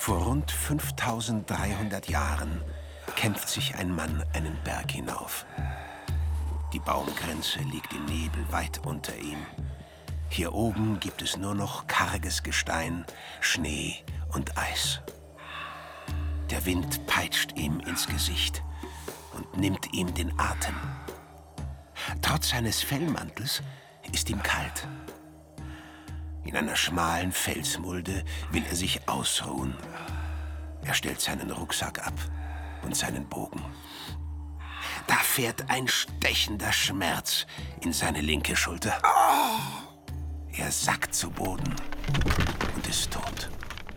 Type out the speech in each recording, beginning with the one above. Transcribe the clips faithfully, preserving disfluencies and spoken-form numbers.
Vor rund fünftausenddreihundert Jahren kämpft sich ein Mann einen Berg hinauf. Die Baumgrenze liegt im Nebel weit unter ihm. Hier oben gibt es nur noch karges Gestein, Schnee und Eis. Der Wind peitscht ihm ins Gesicht und nimmt ihm den Atem. Trotz seines Fellmantels ist ihm kalt. In einer schmalen Felsmulde will er sich ausruhen. Er stellt seinen Rucksack ab und seinen Bogen. Da fährt ein stechender Schmerz in seine linke Schulter. Er sackt zu Boden und ist tot.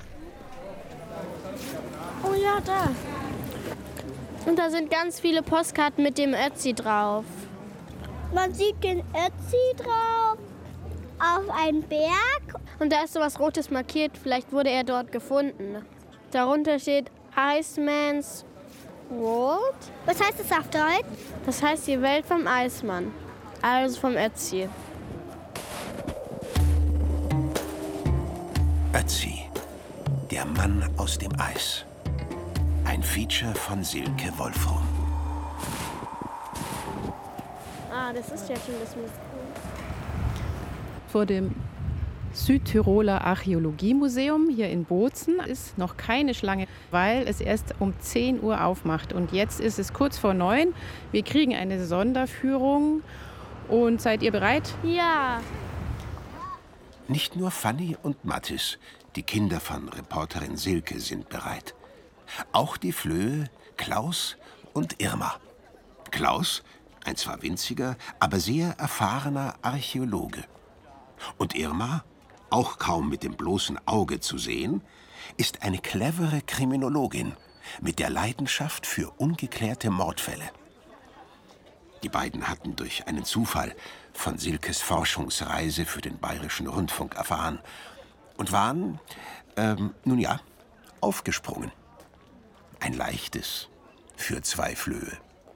Oh ja, da. Und da sind ganz viele Postkarten mit dem Ötzi drauf. Man sieht den Ötzi drauf auf einem Berg. Und da ist so was Rotes markiert. Vielleicht wurde er dort gefunden. Darunter steht Iceman's World. Was heißt das auf Deutsch? Das heißt die Welt vom Eismann. Also vom Ötzi. Ötzi, der Mann aus dem Eis. Ein Feature von Silke Wolfrum. Ah, das ist ja schon das Museum. Vor dem Südtiroler Archäologiemuseum hier in Bozen ist noch keine Schlange, weil es erst um zehn Uhr aufmacht. Und jetzt ist es kurz vor neun. Wir kriegen eine Sonderführung. Und seid ihr bereit? Ja. Nicht nur Fanny und Mattis, die Kinder von Reporterin Silke, sind bereit. Auch die Flöhe, Klaus und Irma. Klaus, ein zwar winziger, aber sehr erfahrener Archäologe. Und Irma, auch kaum mit dem bloßen Auge zu sehen, ist eine clevere Kriminologin mit der Leidenschaft für ungeklärte Mordfälle. Die beiden hatten durch einen Zufall von Silkes Forschungsreise für den Bayerischen Rundfunk erfahren und waren, ähm, nun ja, aufgesprungen. Ein leichtes für zwei Flöhe.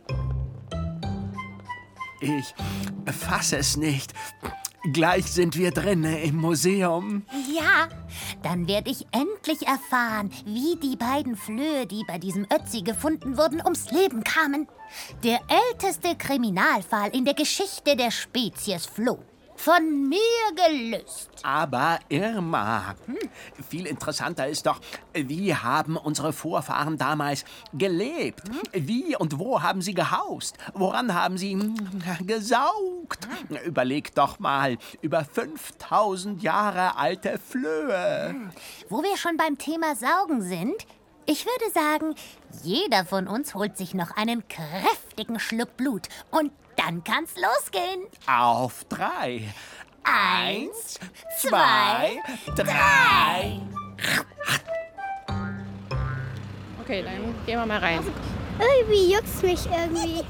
Ich fasse es nicht. Gleich sind wir drinnen im Museum. Ja, dann werde ich endlich erfahren, wie die beiden Flöhe, die bei diesem Ötzi gefunden wurden, ums Leben kamen. Der älteste Kriminalfall in der Geschichte der Spezies Floh. Von mir gelöst. Aber Irma, hm, viel interessanter ist doch, wie haben unsere Vorfahren damals gelebt? Hm? Wie und wo haben sie gehaust? Woran haben sie hm, gesaugt? Hm. Überleg doch mal, über fünftausend Jahre alte Flöhe. Hm. Wo wir schon beim Thema Saugen sind, ich würde sagen, jeder von uns holt sich noch einen kräftigen Schluck Blut und dann kann's losgehen. Auf drei. Eins, zwei, drei. Okay, dann gehen wir mal rein. Irgendwie juckt's mich irgendwie.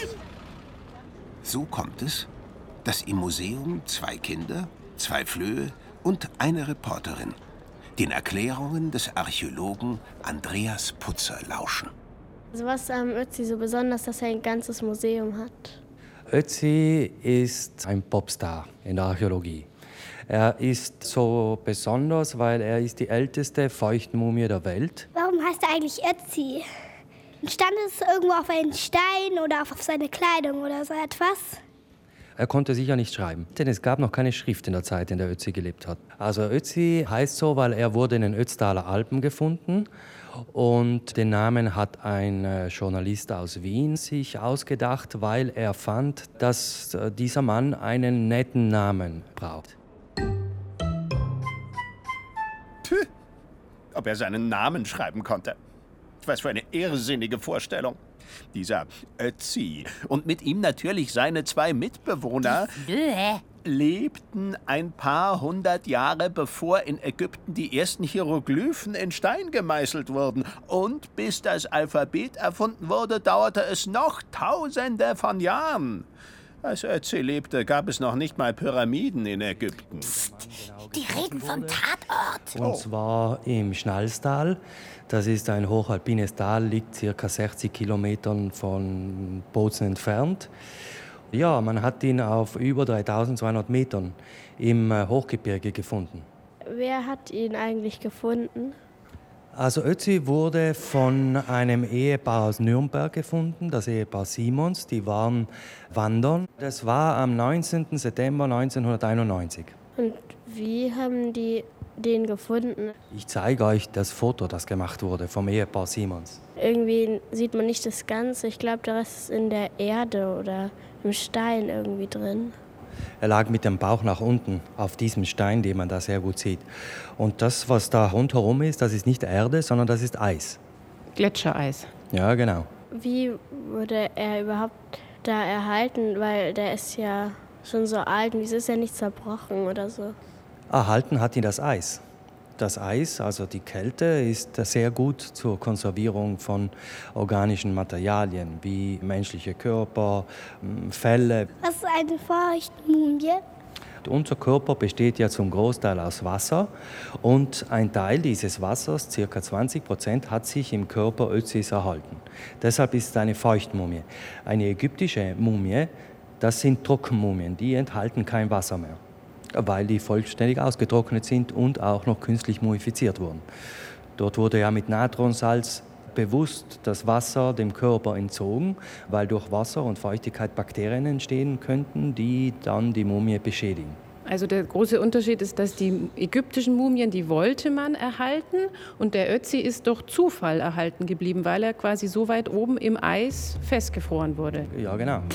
So kommt es, dass im Museum zwei Kinder, zwei Flöhe und eine Reporterin den Erklärungen des Archäologen Andreas Putzer lauschen. Also was am Ötzi so besonders, dass er ein ganzes Museum hat? Ötzi ist ein Popstar in der Archäologie. Er ist so besonders, weil er ist die älteste Feuchtmumie der Welt. Warum heißt er eigentlich Ötzi? Stand es irgendwo auf einen Stein oder auf seine Kleidung oder so etwas? Er konnte sicher nicht schreiben, denn es gab noch keine Schrift in der Zeit, in der Ötzi gelebt hat. Also Ötzi heißt so, weil er wurde in den Ötztaler Alpen gefunden. Und den Namen hat ein Journalist aus Wien sich ausgedacht, weil er fand, dass dieser Mann einen netten Namen braucht. Puh, ob er seinen Namen schreiben konnte. Was für eine irrsinnige Vorstellung. Dieser Ötzi und mit ihm natürlich seine zwei Mitbewohner Flöhe. lebten ein paar hundert Jahre bevor in Ägypten die ersten Hieroglyphen in Stein gemeißelt wurden. Und bis das Alphabet erfunden wurde, dauerte es noch Tausende von Jahren. Als Ötzi lebte, gab es noch nicht mal Pyramiden in Ägypten. Psst, die reden vom Tatort. Und zwar im Schnalstal. Das ist ein hochalpines Tal, liegt ca. sechzig Kilometern von Bozen entfernt. Ja, man hat ihn auf über dreitausendzweihundert Metern im Hochgebirge gefunden. Wer hat ihn eigentlich gefunden? Also Ötzi wurde von einem Ehepaar aus Nürnberg gefunden, das Ehepaar Simons. Die waren wandern. Das war am neunzehnten September neunzehnhunderteinundneunzig. Und wie haben die den gefunden? Ich zeige euch das Foto, das gemacht wurde vom Ehepaar Simons. Irgendwie sieht man nicht das Ganze. Ich glaube, der Rest ist in der Erde oder im Stein irgendwie drin. Er lag mit dem Bauch nach unten auf diesem Stein, den man da sehr gut sieht. Und das, was da rundherum ist, das ist nicht Erde, sondern das ist Eis. Gletschereis. Ja, genau. Wie wurde er überhaupt da erhalten? Weil der ist ja schon so alt und wieso ist er nicht zerbrochen oder so? Erhalten hat ihn das Eis. Das Eis, also die Kälte, ist sehr gut zur Konservierung von organischen Materialien, wie menschliche Körper, Felle. Was ist eine Feuchtmumie? Unser Körper besteht ja zum Großteil aus Wasser und ein Teil dieses Wassers, ca. zwanzig Prozent, hat sich im Körper Ötzis erhalten. Deshalb ist es eine Feuchtmumie. Eine ägyptische Mumie, das sind Trockenmumien, die enthalten kein Wasser mehr, weil die vollständig ausgetrocknet sind und auch noch künstlich mumifiziert wurden. Dort wurde ja mit Natronsalz bewusst das Wasser dem Körper entzogen, weil durch Wasser und Feuchtigkeit Bakterien entstehen könnten, die dann die Mumie beschädigen. Also der große Unterschied ist, dass die ägyptischen Mumien, die wollte man erhalten und der Ötzi ist durch Zufall erhalten geblieben, weil er quasi so weit oben im Eis festgefroren wurde. Ja, genau.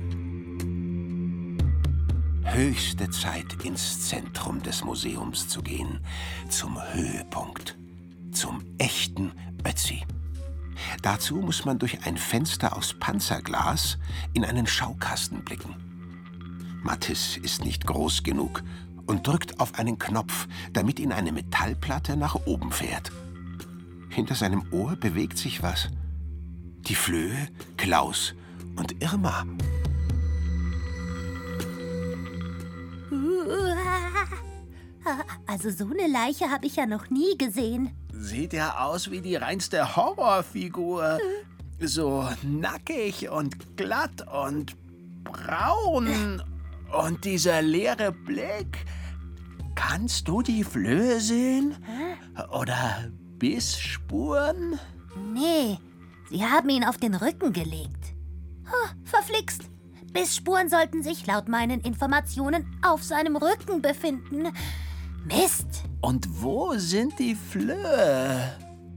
Höchste Zeit, ins Zentrum des Museums zu gehen. Zum Höhepunkt. Zum echten Ötzi. Dazu muss man durch ein Fenster aus Panzerglas in einen Schaukasten blicken. Mattis ist nicht groß genug und drückt auf einen Knopf, damit ihn eine Metallplatte nach oben fährt. Hinter seinem Ohr bewegt sich was. Die Flöhe, Klaus und Irma. Also so eine Leiche habe ich ja noch nie gesehen. Sieht ja aus wie die reinste Horrorfigur. So nackig und glatt und braun. Und dieser leere Blick. Kannst du die Flöhe sehen? Oder Bissspuren? Nee, sie haben ihn auf den Rücken gelegt. Oh, verflixt. Bissspuren sollten sich laut meinen Informationen auf seinem Rücken befinden. Mist! Und wo sind die Flöhe?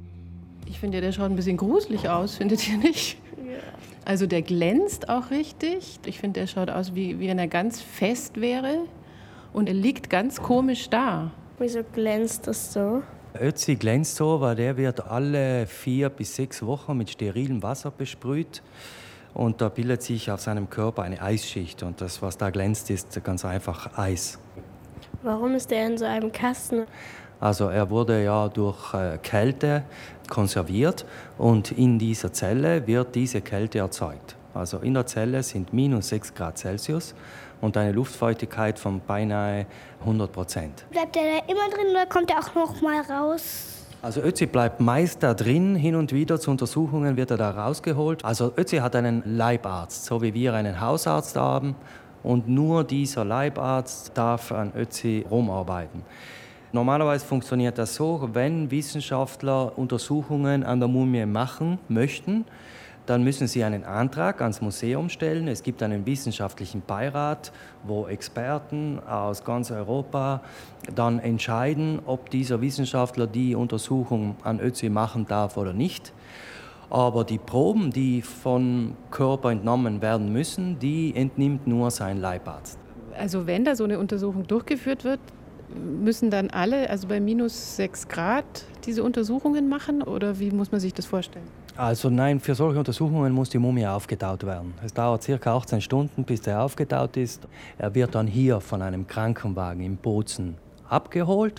Ich finde, der schaut ein bisschen gruselig aus, findet ihr nicht? Ja. Also der glänzt auch richtig. Ich finde, der schaut aus, wie, wie wenn er ganz fest wäre. Und er liegt ganz komisch da. Wieso glänzt das so? Ötzi glänzt so, weil der wird alle vier bis sechs Wochen mit sterilem Wasser besprüht. Und da bildet sich auf seinem Körper eine Eisschicht. Und das, was da glänzt, ist ganz einfach Eis. Warum ist er in so einem Kasten? Also er wurde ja durch äh, Kälte konserviert und in dieser Zelle wird diese Kälte erzeugt. Also in der Zelle sind minus sechs Grad Celsius und eine Luftfeuchtigkeit von beinahe hundert Prozent. Bleibt er da immer drin oder kommt er auch noch mal raus? Also Ötzi bleibt meist da drin, hin und wieder zu Untersuchungen wird er da rausgeholt. Also Ötzi hat einen Leibarzt, so wie wir einen Hausarzt haben. Und nur dieser Leibarzt darf an Ötzi rumarbeiten. Normalerweise funktioniert das so, wenn Wissenschaftler Untersuchungen an der Mumie machen möchten, dann müssen sie einen Antrag ans Museum stellen. Es gibt einen wissenschaftlichen Beirat, wo Experten aus ganz Europa dann entscheiden, ob dieser Wissenschaftler die Untersuchung an Ötzi machen darf oder nicht. Aber die Proben, die vom Körper entnommen werden müssen, die entnimmt nur sein Leibarzt. Also wenn da so eine Untersuchung durchgeführt wird, müssen dann alle, also bei minus sechs Grad, diese Untersuchungen machen? Oder wie muss man sich das vorstellen? Also nein, für solche Untersuchungen muss die Mumie aufgetaut werden. Es dauert ca. achtzehn Stunden, bis der aufgetaut ist. Er wird dann hier von einem Krankenwagen in Bozen abgeholt,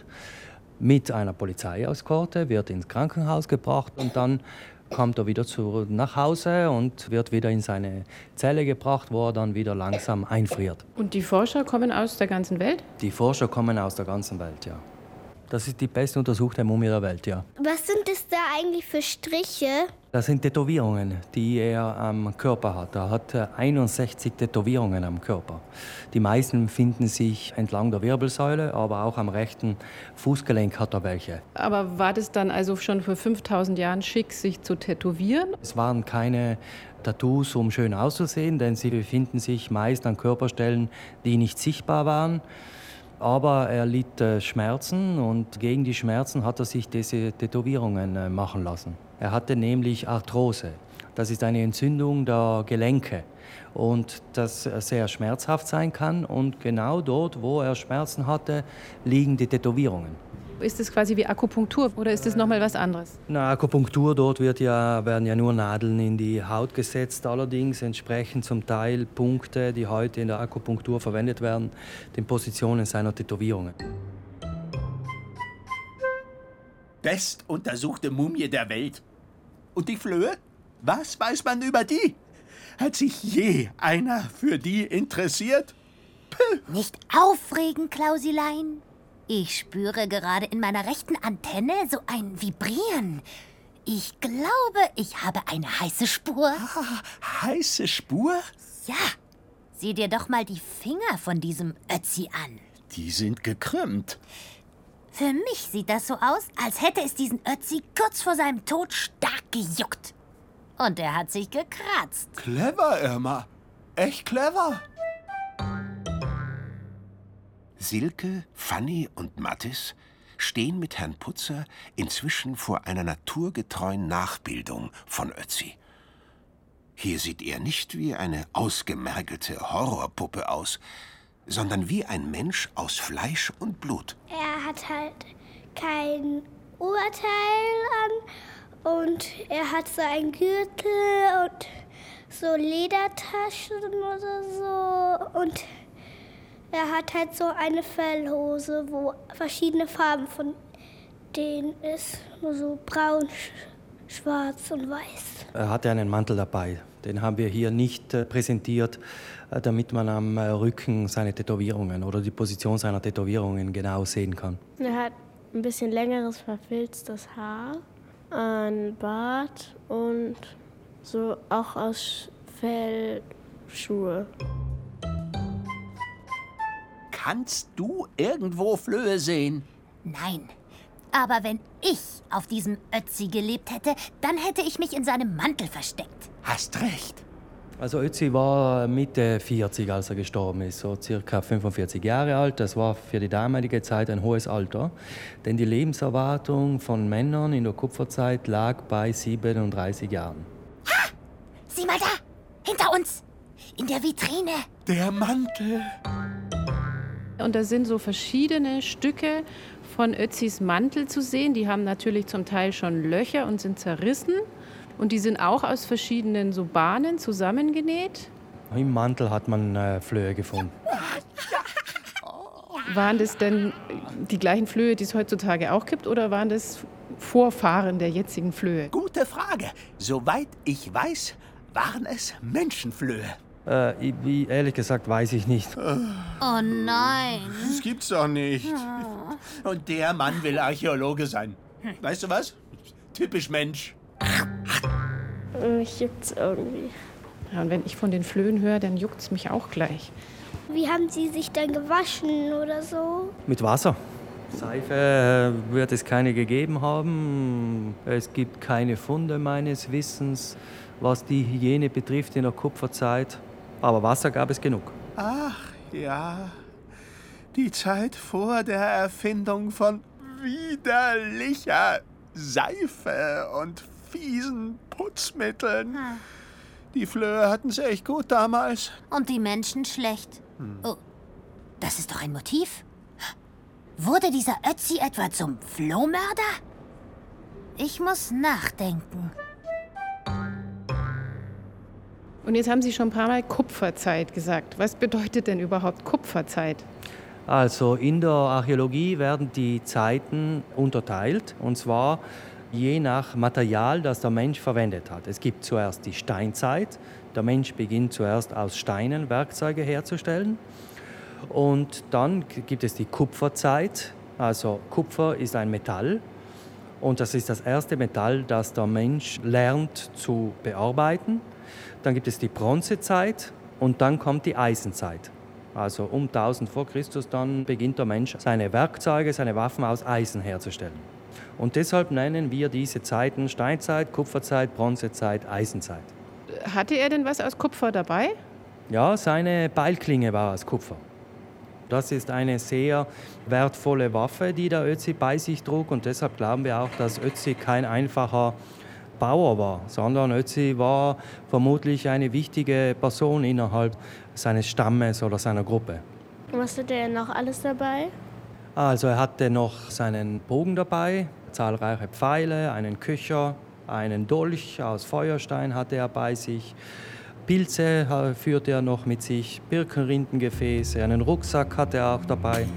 mit einer Polizeieskorte, wird ins Krankenhaus gebracht und dann kommt er wieder zurück nach Hause und wird wieder in seine Zelle gebracht, wo er dann wieder langsam einfriert. Und die Forscher kommen aus der ganzen Welt? Die Forscher kommen aus der ganzen Welt, ja. Das ist die bestuntersuchte Mumie der Welt, ja. Was sind es da eigentlich für Striche? Das sind Tätowierungen, die er am Körper hat. Er hat einundsechzig Tätowierungen am Körper. Die meisten finden sich entlang der Wirbelsäule, aber auch am rechten Fußgelenk hat er welche. Aber war das dann also schon vor fünftausend Jahren schick, sich zu tätowieren? Es waren keine Tattoos, um schön auszusehen, denn sie befinden sich meist an Körperstellen, die nicht sichtbar waren. Aber er litt äh, Schmerzen und gegen die Schmerzen hat er sich diese Tätowierungen äh, machen lassen. Er hatte nämlich Arthrose. Das ist eine Entzündung der Gelenke und das sehr schmerzhaft sein kann. Und genau dort, wo er Schmerzen hatte, liegen die Tätowierungen. Ist das quasi wie Akupunktur oder ist das noch mal was anderes? Na, Akupunktur, dort wird ja, werden ja nur Nadeln in die Haut gesetzt. Allerdings entsprechen zum Teil Punkte, die heute in der Akupunktur verwendet werden, den Positionen seiner Tätowierungen. Bestuntersuchte Mumie der Welt. Und die Flöhe? Was weiß man über die? Hat sich je einer für die interessiert? Puh. Nicht aufregen, Klausilein. Ich spüre gerade in meiner rechten Antenne so ein Vibrieren. Ich glaube, ich habe eine heiße Spur. Ah, heiße Spur? Ja, sieh dir doch mal die Finger von diesem Ötzi an. Die sind gekrümmt. Für mich sieht das so aus, als hätte es diesen Ötzi kurz vor seinem Tod stark gejuckt. Und er hat sich gekratzt. Clever, Irma. Echt clever. Silke, Fanny und Mattis stehen mit Herrn Putzer inzwischen vor einer naturgetreuen Nachbildung von Ötzi. Hier sieht er nicht wie eine ausgemergelte Horrorpuppe aus, sondern wie ein Mensch aus Fleisch und Blut. Er hat halt kein Oberteil an und er hat so einen Gürtel und so Ledertaschen oder so und er hat halt so eine Fellhose, wo verschiedene Farben von denen ist. Nur so braun, schwarz und weiß. Er hatte einen Mantel dabei. Den haben wir hier nicht äh, präsentiert, äh, damit man am äh, Rücken seine Tätowierungen oder die Position seiner Tätowierungen genau sehen kann. Er hat ein bisschen längeres, verfilztes Haar, ein Bart und so auch aus Fell Schuhe. Kannst du irgendwo Flöhe sehen? Nein. Aber wenn ich auf diesem Ötzi gelebt hätte, dann hätte ich mich in seinem Mantel versteckt. Hast recht. Also Ötzi war Mitte vierzig, als er gestorben ist, so circa fünfundvierzig Jahre alt. Das war für die damalige Zeit ein hohes Alter, denn die Lebenserwartung von Männern in der Kupferzeit lag bei siebenunddreißig Jahren. Ha! Sieh mal da! Hinter uns! In der Vitrine! Der Mantel! Und da sind so verschiedene Stücke von Ötzis Mantel zu sehen. Die haben natürlich zum Teil schon Löcher und sind zerrissen. Und die sind auch aus verschiedenen so Bahnen zusammengenäht. Im Mantel hat man äh, Flöhe gefunden. Waren das denn die gleichen Flöhe, die es heutzutage auch gibt, oder waren das Vorfahren der jetzigen Flöhe? Gute Frage. Soweit ich weiß, waren es Menschenflöhe. Äh, ich, ehrlich gesagt weiß ich nicht. Oh nein. Das gibt's doch nicht. Und der Mann will Archäologe sein. Weißt du was? Typisch Mensch. Mich juckt's irgendwie. Ja, und wenn ich von den Flöhen höre, dann juckt's mich auch gleich. Wie haben Sie sich dann gewaschen oder so? Mit Wasser. Seife äh, wird es keine gegeben haben. Es gibt keine Funde meines Wissens, was die Hygiene betrifft in der Kupferzeit. Aber Wasser gab es genug. Ach ja, die Zeit vor der Erfindung von widerlicher Seife und fiesen Putzmitteln. Hm. Die Flöhe hatten es echt gut damals. Und die Menschen schlecht. Hm. Oh, das ist doch ein Motiv. Wurde dieser Ötzi etwa zum Flohmörder? Ich muss nachdenken. Und jetzt haben Sie schon ein paar Mal Kupferzeit gesagt. Was bedeutet denn überhaupt Kupferzeit? Also in der Archäologie werden die Zeiten unterteilt, und zwar je nach Material, das der Mensch verwendet hat. Es gibt zuerst die Steinzeit. Der Mensch beginnt zuerst aus Steinen Werkzeuge herzustellen. Und dann gibt es die Kupferzeit. Also Kupfer ist ein Metall und das ist das erste Metall, das der Mensch lernt zu bearbeiten. Dann gibt es die Bronzezeit und dann kommt die Eisenzeit. Also um tausend vor Christus dann beginnt der Mensch seine Werkzeuge, seine Waffen aus Eisen herzustellen. Und deshalb nennen wir diese Zeiten Steinzeit, Kupferzeit, Bronzezeit, Eisenzeit. Hatte er denn was aus Kupfer dabei? Ja, seine Beilklinge war aus Kupfer. Das ist eine sehr wertvolle Waffe, die der Ötzi bei sich trug. Und deshalb glauben wir auch, dass Ötzi kein einfacher Bauer war, sondern Ötzi war vermutlich eine wichtige Person innerhalb seines Stammes oder seiner Gruppe. Was hatte er noch alles dabei? Also er hatte noch seinen Bogen dabei, zahlreiche Pfeile, einen Köcher, einen Dolch aus Feuerstein hatte er bei sich. Pilze führte er noch mit sich, Birkenrindengefäße, einen Rucksack hatte er auch dabei.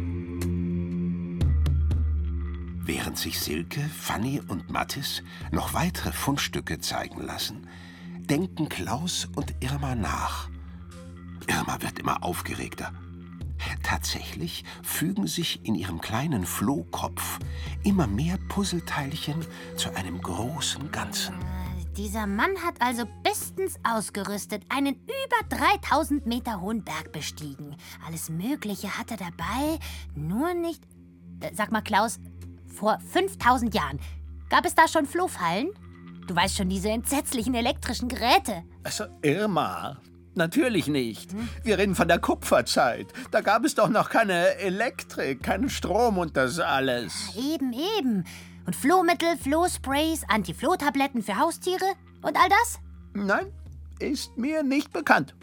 Während sich Silke, Fanny und Mattis noch weitere Fundstücke zeigen lassen, denken Klaus und Irma nach. Irma wird immer aufgeregter. Tatsächlich fügen sich in ihrem kleinen Flohkopf immer mehr Puzzleteilchen zu einem großen Ganzen. Dieser Mann hat also bestens ausgerüstet einen über dreitausend Meter hohen Berg bestiegen. Alles Mögliche hat er dabei, nur nicht... Sag mal, Klaus, vor fünftausend Jahren, gab es da schon Flohfallen? Du weißt schon, diese entsetzlichen elektrischen Geräte. Also, Irma, natürlich nicht. Hm? Wir reden von der Kupferzeit. Da gab es doch noch keine Elektrik, keinen Strom und das alles. Ja, eben, eben. Und Flohmittel, Flohsprays, Anti-Floh-Tabletten für Haustiere und all das? Nein, ist mir nicht bekannt.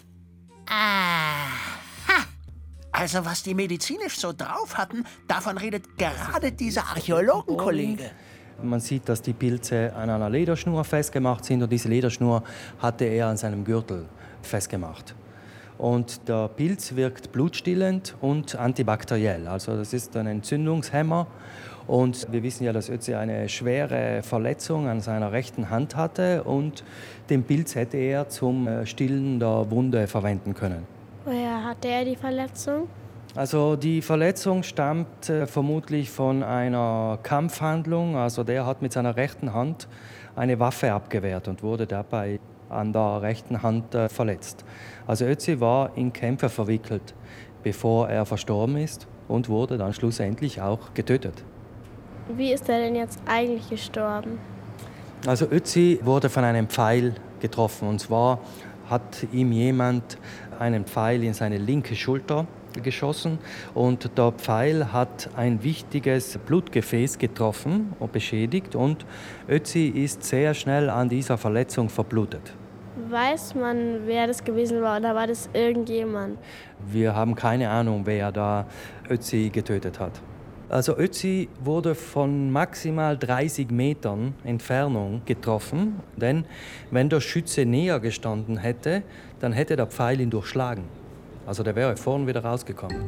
Aha. Also was die medizinisch so drauf hatten, davon redet gerade dieser Archäologenkollege. Man sieht, dass die Pilze an einer Lederschnur festgemacht sind und diese Lederschnur hatte er an seinem Gürtel festgemacht. Und der Pilz wirkt blutstillend und antibakteriell. Also das ist ein Entzündungshemmer. Und wir wissen ja, dass Ötzi eine schwere Verletzung an seiner rechten Hand hatte und den Pilz hätte er zum Stillen der Wunde verwenden können. Woher hatte er die Verletzung? Also die Verletzung stammt äh, vermutlich von einer Kampfhandlung. Also der hat mit seiner rechten Hand eine Waffe abgewehrt und wurde dabei an der rechten Hand äh, verletzt. Also Ötzi war in Kämpfe verwickelt, bevor er verstorben ist und wurde dann schlussendlich auch getötet. Wie ist er denn jetzt eigentlich gestorben? Also Ötzi wurde von einem Pfeil getroffen. Und zwar hat ihm jemand einen Pfeil in seine linke Schulter geschossen. Und der Pfeil hat ein wichtiges Blutgefäß getroffen und beschädigt. Und Ötzi ist sehr schnell an dieser Verletzung verblutet. Weiß man, wer das gewesen war, oder war das irgendjemand? Wir haben keine Ahnung, wer da Ötzi getötet hat. Also Ötzi wurde von maximal dreißig Metern Entfernung getroffen, denn wenn der Schütze näher gestanden hätte, dann hätte der Pfeil ihn durchschlagen. Also der wäre vorn wieder rausgekommen.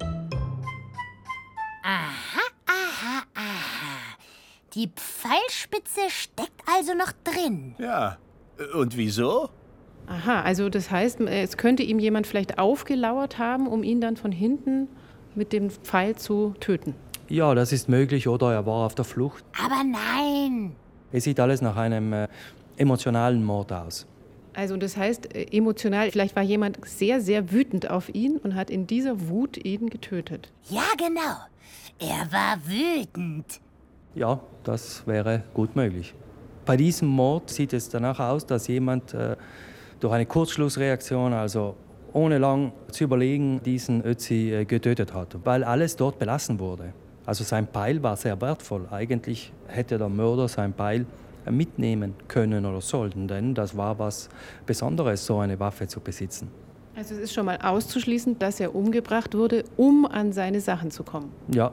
Aha, aha, aha. Die Pfeilspitze steckt also noch drin. Ja, und wieso? Aha, also das heißt, es könnte ihm jemand vielleicht aufgelauert haben, um ihn dann von hinten mit dem Pfeil zu töten. Ja, das ist möglich, oder er war auf der Flucht. Aber nein! Es sieht alles nach einem äh, emotionalen Mord aus. Also das heißt, äh, emotional, vielleicht war jemand sehr, sehr wütend auf ihn und hat in dieser Wut ihn getötet. Ja, genau. Er war wütend. Ja, das wäre gut möglich. Bei diesem Mord sieht es danach aus, dass jemand äh, durch eine Kurzschlussreaktion, also ohne lang zu überlegen, diesen Ötzi äh, getötet hat, weil alles dort belassen wurde. Also sein Beil war sehr wertvoll. Eigentlich hätte der Mörder sein Beil mitnehmen können oder sollten, denn das war was Besonderes, so eine Waffe zu besitzen. Also es ist schon mal auszuschließen, dass er umgebracht wurde, um an seine Sachen zu kommen. Ja.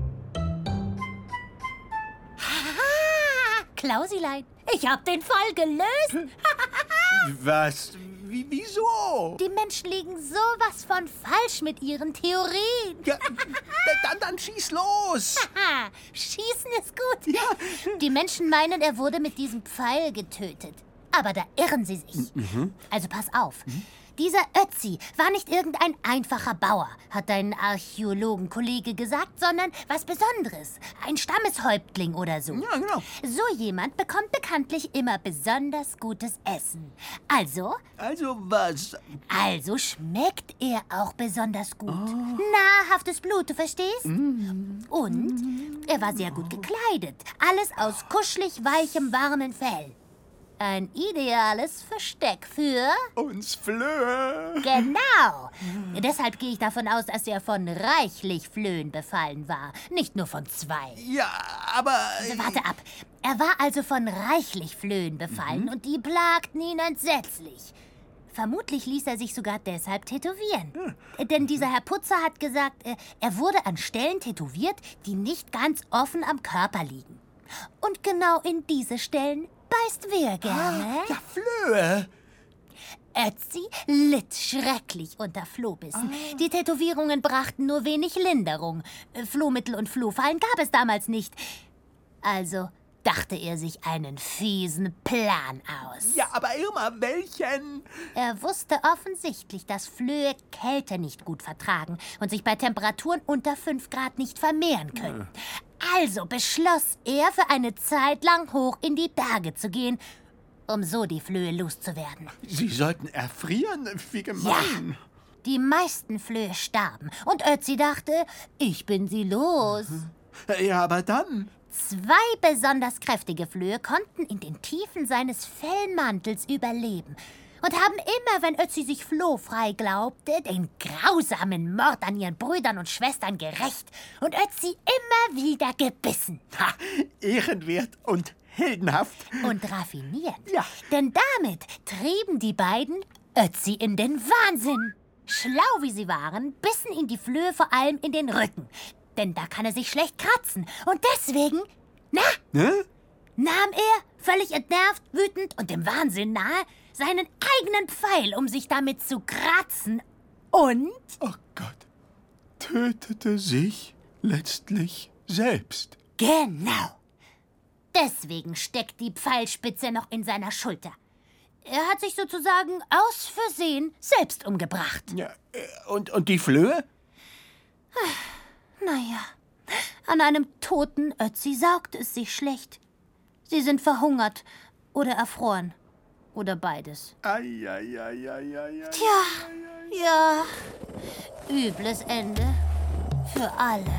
Haha, Klausilein, ich hab den Fall gelöst. Was? Wie, wieso? Die Menschen liegen sowas von falsch mit ihren Theorien. Ja, dann, dann schieß los. Haha, schießen ist gut. Ja. Die Menschen meinen, er wurde mit diesem Pfeil getötet. Aber da irren sie sich. Mhm. Also pass auf. Mhm. Dieser Ötzi war nicht irgendein einfacher Bauer, hat ein Archäologenkollege gesagt, sondern was Besonderes. Ein Stammeshäuptling oder so. Ja, genau. So jemand bekommt bekanntlich immer besonders gutes Essen. Also, Also was? also schmeckt er auch besonders gut. Nahrhaftes Blut, du verstehst? Und er war sehr gut gekleidet. Alles aus kuschelig weichem, warmen Fell. Ein ideales Versteck für... Uns Flöhe. Genau. Deshalb gehe ich davon aus, dass er von reichlich Flöhen befallen war. Nicht nur von zwei. Ja, aber... Warte ab. Er war also von reichlich Flöhen befallen Mhm. und die plagten ihn entsetzlich. Vermutlich ließ er sich sogar deshalb tätowieren. Hm. Denn dieser Herr Putzer hat gesagt, äh, er wurde an Stellen tätowiert, die nicht ganz offen am Körper liegen. Und genau in diese Stellen beißt wer gerne? Ja, Flöhe. Ötzi litt schrecklich unter Flohbissen. Die Tätowierungen brachten nur wenig Linderung. Äh, Flohmittel und Flohfallen gab es damals nicht. Also dachte er sich einen fiesen Plan aus. Ja, aber Irma, welchen? Er wusste offensichtlich, dass Flöhe Kälte nicht gut vertragen und sich bei Temperaturen unter fünf Grad nicht vermehren können. Also beschloss er, für eine Zeit lang hoch in die Berge zu gehen, um so die Flöhe loszuwerden. Sie sollten erfrieren? Wie gemein. Die meisten Flöhe starben und Ötzi dachte, ich bin sie los. Ja, aber dann... Zwei besonders kräftige Flöhe konnten in den Tiefen seines Fellmantels überleben und haben immer, wenn Ötzi sich flohfrei glaubte, den grausamen Mord an ihren Brüdern und Schwestern gerächt und Ötzi immer wieder gebissen. Ha, ehrenwert und heldenhaft. Und raffiniert. Ja. Denn damit trieben die beiden Ötzi in den Wahnsinn. Schlau wie sie waren, bissen ihn die Flöhe vor allem in den Rücken. Denn da kann er sich schlecht kratzen. Und deswegen, na, Ne? nahm er, völlig entnervt, wütend und dem Wahnsinn nahe, seinen eigenen Pfeil, um sich damit zu kratzen. Und Oh Gott. Tötete sich letztlich selbst. genau. Deswegen steckt die Pfeilspitze noch in seiner Schulter. Er hat sich sozusagen aus Versehen selbst umgebracht. Ja, äh, und, und die Flöhe? Naja, an einem toten Ötzi saugt es sich schlecht. Sie sind verhungert oder erfroren. Oder beides. Ei, ei, ei, ei, ei, ei. Tja, ja, übles Ende für alle.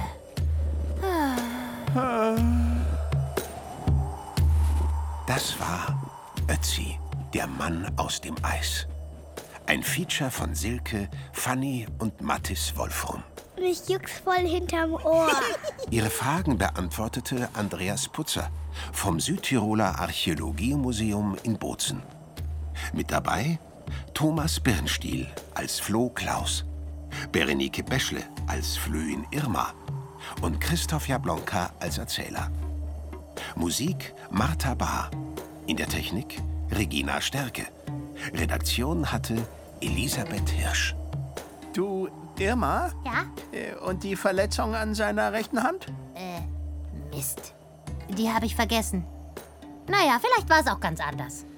Das war Ötzi, der Mann aus dem Eis. Ein Feature von Silke, Fanny und Mattis Wolfrum. Mich juckt's voll hinterm Ohr. Ihre Fragen beantwortete Andreas Putzer vom Südtiroler Archäologiemuseum in Bozen. Mit dabei Thomas Birnstiel als Floh Klaus, Berenike Beschle als Flöhin Irma und Christoph Jablonka als Erzähler. Musik Martha Bahr. In der Technik Regina Stärke. Redaktion hatte Elisabeth Hirsch. Du, Irma? Ja? Äh, Und die Verletzung an seiner rechten Hand? Äh, Mist. Die habe ich vergessen. Naja, vielleicht war es auch ganz anders.